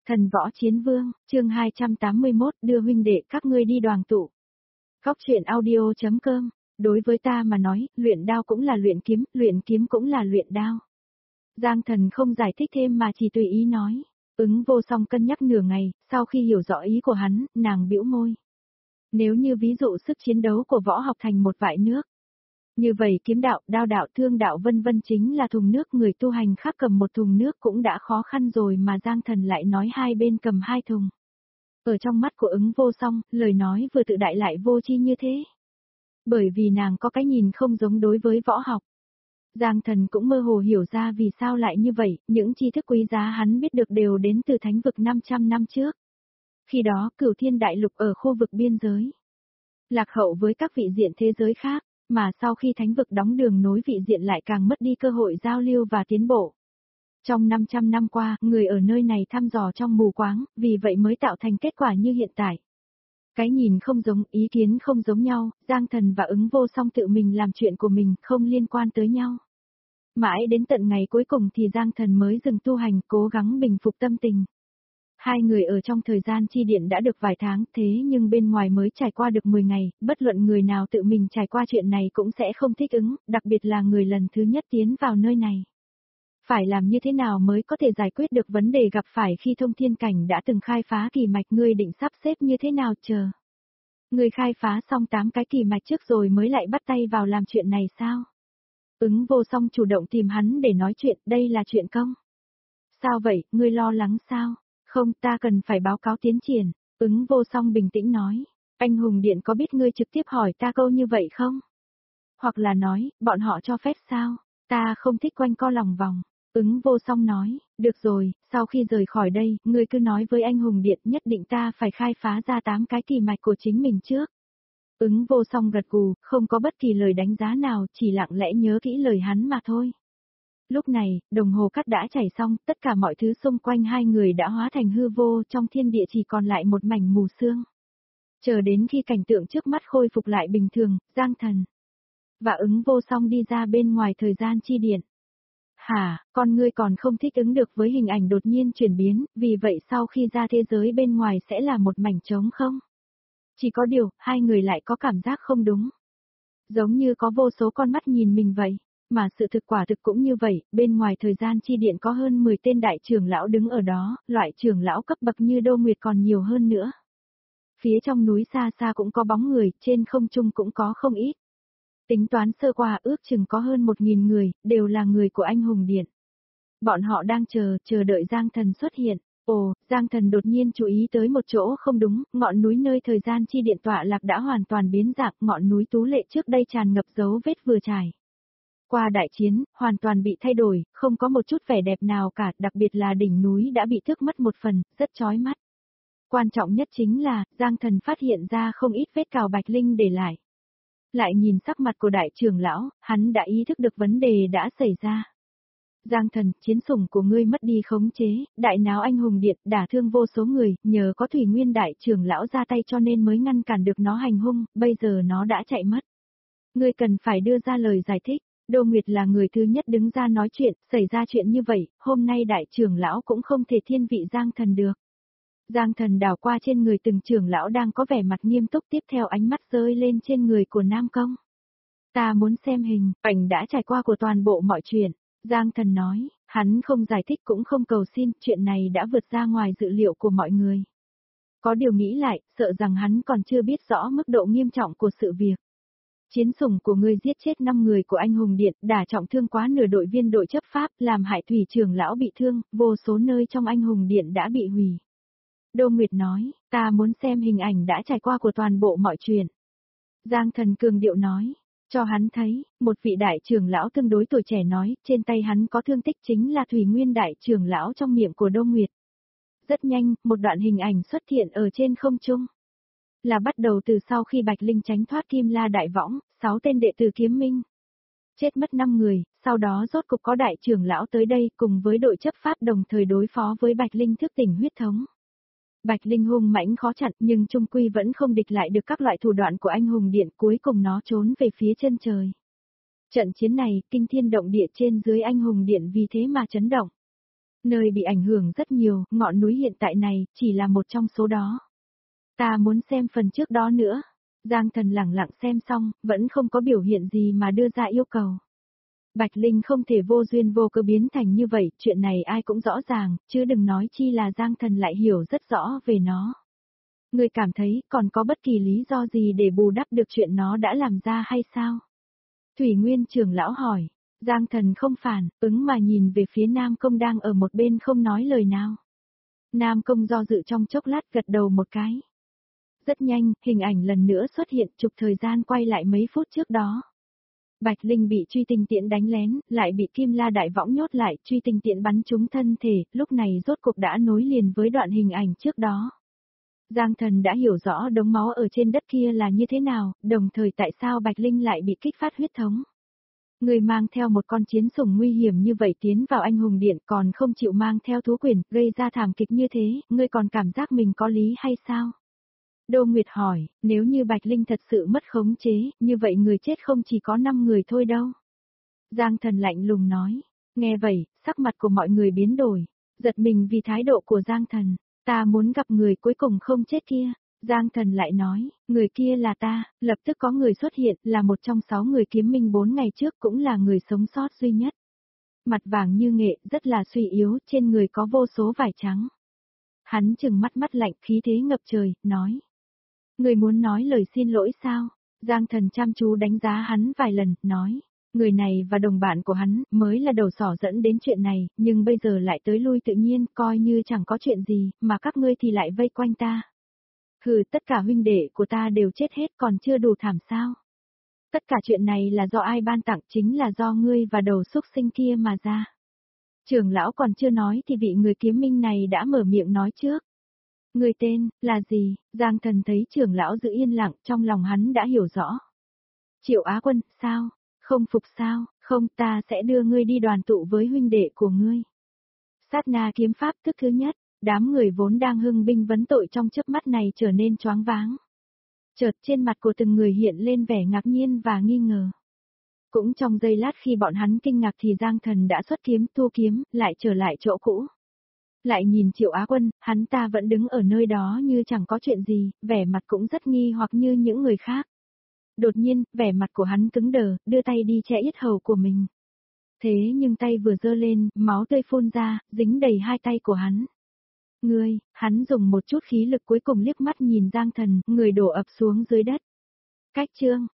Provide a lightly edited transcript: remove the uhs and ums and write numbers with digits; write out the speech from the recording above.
Thần võ chiến vương, chương 281, đưa huynh đệ các ngươi đi đoàn tụ. Góc truyện audio.com, đối với ta mà nói, luyện đao cũng là luyện kiếm cũng là luyện đao. Giang Thần không giải thích thêm mà chỉ tùy ý nói. Ứng Vô Song cân nhắc nửa ngày, sau khi hiểu rõ ý của hắn, nàng bĩu môi. Nếu như ví dụ sức chiến đấu của võ học thành một vại nước. Như vậy kiếm đạo, đao đạo, thương đạo vân vân chính là thùng nước, người tu hành khác cầm một thùng nước cũng đã khó khăn rồi mà Giang Thần lại nói hai bên cầm hai thùng. Ở trong mắt của Ứng Vô Song, lời nói vừa tự đại lại vô tri như thế. Bởi vì nàng có cái nhìn không giống đối với võ học. Giang Thần cũng mơ hồ hiểu ra vì sao lại như vậy, những tri thức quý giá hắn biết được đều đến từ thánh vực 500 năm trước. Khi đó Cửu Thiên Đại Lục ở khu vực biên giới. Lạc hậu với các vị diện thế giới khác. Mà sau khi thánh vực đóng đường nối vị diện lại càng mất đi cơ hội giao lưu và tiến bộ. Trong 500 năm qua, người ở nơi này thăm dò trong mù quáng, vì vậy mới tạo thành kết quả như hiện tại. Cái nhìn không giống, ý kiến không giống nhau, Giang Thần và Ứng Vô Song tự mình làm chuyện của mình, không liên quan tới nhau. Mãi đến tận ngày cuối cùng thì Giang Thần mới dừng tu hành, cố gắng bình phục tâm tình. Hai người ở trong thời gian chi điện đã được vài tháng, thế nhưng bên ngoài mới trải qua được 10 ngày, bất luận người nào tự mình trải qua chuyện này cũng sẽ không thích ứng, đặc biệt là người lần thứ nhất tiến vào nơi này. Phải làm như thế nào mới có thể giải quyết được vấn đề gặp phải khi thông thiên cảnh đã từng khai phá kỳ mạch, ngươi định sắp xếp như thế nào chờ? Ngươi khai phá xong 8 cái kỳ mạch trước rồi mới lại bắt tay vào làm chuyện này sao? Ứng Vô Song chủ động tìm hắn để nói chuyện, đây là chuyện công. Sao vậy, ngươi lo lắng sao? Không, ta cần phải báo cáo tiến triển. Ứng Vô Song bình tĩnh nói. Anh hùng điện có biết ngươi trực tiếp hỏi ta câu như vậy không? Hoặc là nói, bọn họ cho phép sao? Ta không thích quanh co lòng vòng. Ứng Vô Song nói, được rồi, sau khi rời khỏi đây, ngươi cứ nói với anh hùng điện, nhất định ta phải khai phá ra 8 cái kỳ mạch của chính mình trước. Ứng Vô Song gật gù, không có bất kỳ lời đánh giá nào, chỉ lặng lẽ nhớ kỹ lời hắn mà thôi. Lúc này, đồng hồ cát đã chảy xong, tất cả mọi thứ xung quanh hai người đã hóa thành hư vô, trong thiên địa chỉ còn lại một mảnh mù sương. Chờ đến khi cảnh tượng trước mắt khôi phục lại bình thường, Giang Thần và Ứng Vô Song đi ra bên ngoài thời gian chi điện. Hả, con ngươi còn không thích ứng được với hình ảnh đột nhiên chuyển biến, vì vậy sau khi ra thế giới bên ngoài sẽ là một mảnh trống không? Chỉ có điều, hai người lại có cảm giác không đúng. Giống như có vô số con mắt nhìn mình vậy. Mà sự thực quả thực cũng như vậy, bên ngoài thời gian chi điện có hơn 10 tên đại trưởng lão đứng ở đó, loại trưởng lão cấp bậc như Đô Nguyệt còn nhiều hơn nữa. Phía trong núi xa xa cũng có bóng người, trên không trung cũng có không ít. Tính toán sơ qua ước chừng có hơn 1.000 người, đều là người của anh hùng điện. Bọn họ đang chờ đợi Giang Thần xuất hiện. Ồ, Giang Thần đột nhiên chú ý tới một chỗ không đúng, ngọn núi nơi thời gian chi điện tọa lạc đã hoàn toàn biến dạng, ngọn núi Tú Lệ trước đây tràn ngập dấu vết vừa trải. Qua đại chiến, hoàn toàn bị thay đổi, không có một chút vẻ đẹp nào cả, đặc biệt là đỉnh núi đã bị thước mất một phần, rất chói mắt. Quan trọng nhất chính là, Giang Thần phát hiện ra không ít vết cào bạch linh để lại. Lại nhìn sắc mặt của đại trưởng lão, hắn đã ý thức được vấn đề đã xảy ra. Giang Thần, chiến sủng của ngươi mất đi khống chế, đại náo anh hùng điện, đả thương vô số người, nhờ có Thủy Nguyên đại trưởng lão ra tay cho nên mới ngăn cản được nó hành hung, bây giờ nó đã chạy mất. Ngươi cần phải đưa ra lời giải thích. Đô Nguyệt là người thứ nhất đứng ra nói chuyện, xảy ra chuyện như vậy, hôm nay đại trưởng lão cũng không thể thiên vị Giang Thần được. Giang Thần đảo qua trên người từng trưởng lão đang có vẻ mặt nghiêm túc, tiếp theo ánh mắt rơi lên trên người của Nam Công. Ta muốn xem hình ảnh đã trải qua của toàn bộ mọi chuyện. Giang Thần nói, hắn không giải thích cũng không cầu xin, chuyện này đã vượt ra ngoài dự liệu của mọi người. Có điều nghĩ lại, sợ rằng hắn còn chưa biết rõ mức độ nghiêm trọng của sự việc. Chiến sủng của ngươi giết chết 5 người của anh hùng điện, đả trọng thương quá nửa đội viên đội chấp pháp, làm hại Thủy trưởng lão bị thương, vô số nơi trong anh hùng điện đã bị hủy. Đô Nguyệt nói, ta muốn xem hình ảnh đã trải qua của toàn bộ mọi chuyện. Giang Thần cường điệu nói, cho hắn thấy, một vị đại trưởng lão tương đối tuổi trẻ nói, trên tay hắn có thương tích chính là Thủy Nguyên đại trưởng lão trong miệng của Đô Nguyệt. Rất nhanh, một đoạn hình ảnh xuất hiện ở trên không trung. Là bắt đầu từ sau khi Bạch Linh tránh thoát Kim La Đại Võng, 6 tên đệ tử Kiếm Minh. Chết mất 5 người, sau đó rốt cục có đại trưởng lão tới đây cùng với đội chấp pháp đồng thời đối phó với Bạch Linh thức tỉnh huyết thống. Bạch Linh hung mãnh khó chặn nhưng trung quy vẫn không địch lại được các loại thủ đoạn của anh hùng điện, cuối cùng nó trốn về phía chân trời. Trận chiến này, kinh thiên động địa trên dưới anh hùng điện vì thế mà chấn động. Nơi bị ảnh hưởng rất nhiều, ngọn núi hiện tại này, chỉ là một trong số đó. Ta muốn xem phần trước đó nữa. Giang Thần lẳng lặng xem xong, vẫn không có biểu hiện gì mà đưa ra yêu cầu. Bạch Linh không thể vô duyên vô cớ biến thành như vậy, chuyện này ai cũng rõ ràng, chứ đừng nói chi là Giang Thần lại hiểu rất rõ về nó. Người cảm thấy còn có bất kỳ lý do gì để bù đắp được chuyện nó đã làm ra hay sao? Thủy Nguyên trưởng lão hỏi. Giang Thần không phản, ứng mà nhìn về phía Nam Công đang ở một bên không nói lời nào. Nam Công do dự trong chốc lát gật đầu một cái. Rất nhanh, hình ảnh lần nữa xuất hiện chụp thời gian quay lại mấy phút trước đó. Bạch Linh bị truy tinh tiễn đánh lén, lại bị Kim La Đại Võng nhốt lại, truy tinh tiễn bắn trúng thân thể, lúc này rốt cục đã nối liền với đoạn hình ảnh trước đó. Giang Thần đã hiểu rõ đống máu ở trên đất kia là như thế nào, đồng thời tại sao Bạch Linh lại bị kích phát huyết thống. Người mang theo một con chiến sủng nguy hiểm như vậy tiến vào anh hùng điện còn không chịu mang theo thú quyền, gây ra thảm kịch như thế, ngươi còn cảm giác mình có lý hay sao? Đô Nguyệt hỏi, nếu như Bạch Linh thật sự mất khống chế, như vậy người chết không chỉ có 5 người thôi đâu. Giang Thần lạnh lùng nói, nghe vậy, sắc mặt của mọi người biến đổi, giật mình vì thái độ của Giang Thần, ta muốn gặp người cuối cùng không chết kia. Giang Thần lại nói, người kia là ta, lập tức có người xuất hiện, là một trong 6 người kiếm minh 4 ngày trước cũng là người sống sót duy nhất. Mặt vàng như nghệ, rất là suy yếu, trên người có vô số vải trắng. Hắn trừng mắt mắt lạnh khí thế ngập trời, nói. Người muốn nói lời xin lỗi sao? Giang Thần chăm chú đánh giá hắn vài lần, nói. Người này và đồng bạn của hắn mới là đầu sỏ dẫn đến chuyện này, nhưng bây giờ lại tới lui tự nhiên, coi như chẳng có chuyện gì, mà các ngươi thì lại vây quanh ta. Hừ, tất cả huynh đệ của ta đều chết hết còn chưa đủ thảm sao? Tất cả chuyện này là do ai ban tặng, chính là do ngươi và đầu xúc sinh kia mà ra. Trưởng lão còn chưa nói thì vị người kiếm minh này đã mở miệng nói trước. Người tên, là gì? Giang Thần thấy trưởng lão giữ yên lặng, trong lòng hắn đã hiểu rõ. Triệu Á Quân, sao? Không phục sao? Không, ta sẽ đưa ngươi đi đoàn tụ với huynh đệ của ngươi. Sát na kiếm pháp thức thứ nhất, đám người vốn đang hưng binh vấn tội trong chớp mắt này trở nên choáng váng. Chợt trên mặt của từng người hiện lên vẻ ngạc nhiên và nghi ngờ. Cũng trong giây lát khi bọn hắn kinh ngạc thì Giang Thần đã xuất kiếm thu kiếm, lại trở lại chỗ cũ. Lại nhìn Triệu Á Quân, hắn ta vẫn đứng ở nơi đó như chẳng có chuyện gì, vẻ mặt cũng rất nghi hoặc như những người khác. Đột nhiên, vẻ mặt của hắn cứng đờ, đưa tay đi che yết hầu của mình. Thế nhưng tay vừa giơ lên, máu tươi phun ra, dính đầy hai tay của hắn. Ngươi, hắn dùng một chút khí lực cuối cùng liếc mắt nhìn Giang Thần, người đổ ập xuống dưới đất. Cách chương,